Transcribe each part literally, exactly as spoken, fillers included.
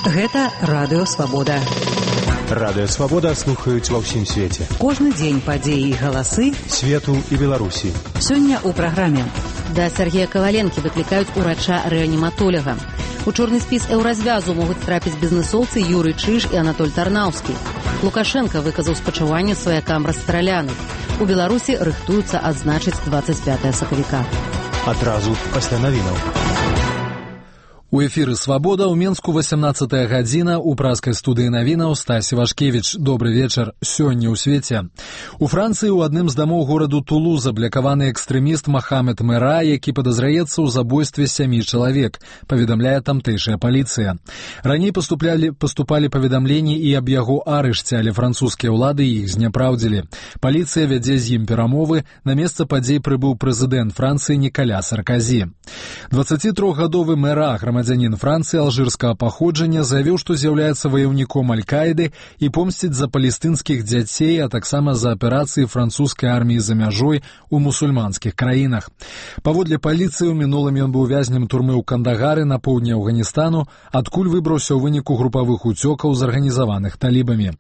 Гэта Радыё Свабода. Радыё Свабода слухаюць ва ўсім свеце. Кожны дзень падзеі і галасы свету і Беларусі. Сёння ў праграме. Да Сергея Коваленкі выклікаюць урача-рэаніматолага. У чорны спіс еўразвязу могуць трапіць бізнэсоўцы Юрый Чыж і Анатоль Тарнаўскі. Лукашенко выказаў спачуванне сваякам расстраляных. У Беларусі рыхтуюцца адзначыць дваццаць пятае сакавіка. Адразу пасля навінаў. У эфіры «Свабода» ў Менску васямнаццатая гадзіна, у праскай студыі навінаў Стасі Вашкевіч. Добры вечар. Сёння ў свеце. У Францыі ў адным з дамоў гораду Тулуз заблякаваны экстрэміст Мохамед Мера, які падазраецца ў забойстве сямі чалавек, паведамляе тамтэйшая паліцыя. Раней паступлялі, паступалі паведамленні і аб яго арышце, але французскія ўлады іх зняпраўдзілі. Паліцыя вядзе з ім перамовы, на месца падзей прыбыў прэзідэнт Францыі Нікаля Сарказі. дваццацітрохгадовы Мера, грамадзянін Францыі алжырскага паходжання, заявіў, што з'яўляецца ваяўніком Аль-Каіды і помсціць за палестынскіх дзяцей, а таксама за аперацыі французскай арміі за мяжой у мусульманскіх краінах. Паводле паліцыі, у мінулым ён быў вязнем турмы ў Кандагары на поўдні Афганістану, адкуль выбраўся ў выніку групавых уцёкаў зарганізаваных талібамі.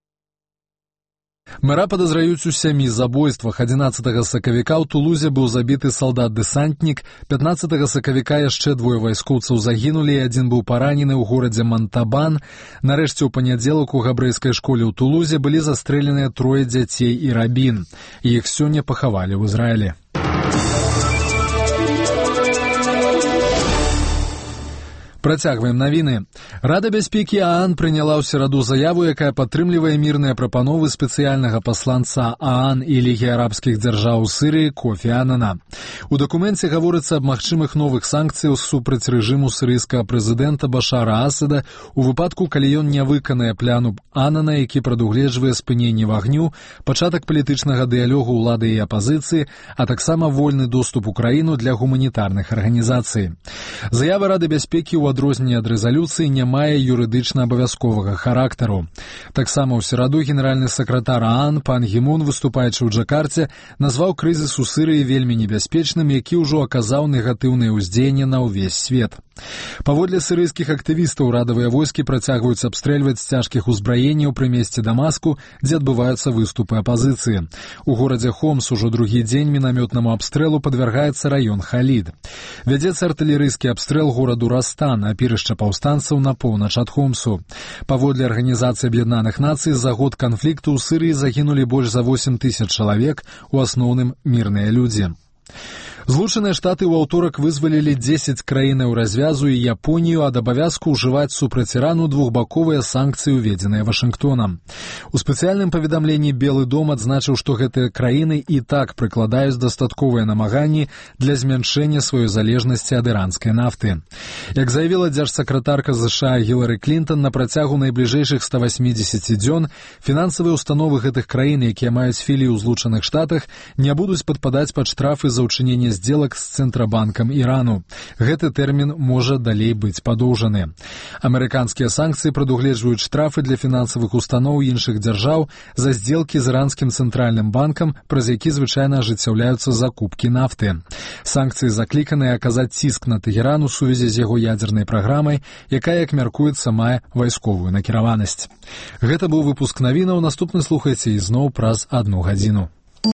Мэра падазраюць у сямі забойствах. адзінаццатага сакавіка ў Тулузе быў забіты салдат-дэсантнік, пятнаццатага сакавіка яшчэ двое вайскоўцаў загінулі і адзін быў паранены ў горадзе Монтабан. Нарэшце ў панядзелак у габрэйскай школе ў Тулузе былі застрэленыя трое дзяцей і рабін. Іх сёння пахавалі ў Ізраілі. Працягваем навіны. Рада бяспекі ААН прыняла ў сераду заяву, якая падтрымлівае мірныя прапановы спецыяльнага пасланца ААН і Лігі арабскіх дзяржаў у Сірыі Кофі Анана. У дакуменце гаворыцца аб магчымых новых санкцыях супраць рэжыму сірыйскага прэзідэнта Башара Асада у выпадку, калі ён не выканае пляну Анана, які прадугледжвае спыненне вагню, пачатак палітычнага дыялогу ўлады і апазіцыі, а таксама вольны доступ у краіну для гуманітарных арганізацый. Заява Рады бяспекі ў адрозненне ад рэзалюцыі не мае юрыдычна абавязковага характару. Таксама ў сераду генеральны сакратар ААН пан Гімун, выступаючы ў Джакарце, назваў крызіс у Сірыі вельмі небяспечным, які ўжо аказаў негатыўнае ўздзеянне на ўвесь свет. Паводле сірыйскіх актывістаў, радавыя войскі працягваюць абстрэльваць з цяжкіх узбраенняў пры месцы Дамаску, дзе адбываюцца выступы апазіцыі. У горадзе Хомс ужо другі дзень мінамётнаму абстрэлу падвяргаецца раён Халід. Вядзецца артылерыйскі абстрэл гораду Растан, апірышча паўстанцаў на поўнач ад Хомсу. Паводле Арганізацыі Аб'яднаных Нацый, за год канфлікту ў Сірыі загінулі больш за восем тысяч чалавек, у асноўным мірныя людзі. Злучаныя Штаты ў аўторак вызвалілі дзесяць краінаў развязу і Японію ад абавязку ўжываць супраць Ірану двухбаковыя санкцыі, уведзеныя Вашынгтонам. У спецыяльным паведамленні Белы дом адзначыў, што гэтыя краіны і так прыкладаюць дастатковыя намаганні для змяншэння сваёй залежнасці ад іранскай нафты. Як заявіла дзяржсакратарка ЗША Гілары Клінтон, на працягу найбліжэйшых ста васьмідзесяці дзён фінансавыя установы гэтых краін, якія маюць філіі ў Злучаных Штатах, не будуць падпадаць пад штрафы за ўчыненне здзелак з Цэнтрабанкам Ірану. Гэты тэрмін можа далей быць падоўжаны. Амерыканскія санкцыі прадугледжваюць штрафы для фінансавых устаноў іншых дзяржаў за здзелкі з іранскім цэнтральным банкам, праз які звычайна ажыццяўляюцца закупкі нафты. Санкцыі закліканыя аказаць ціск на Тэгеран у сувязі з яго ядзернай праграмай, якая, як мяркуецца, мае вайсковую накіраванасць. Гэта быў выпуск навінаў. Наступны слухайце ізноў праз адну гадзіну.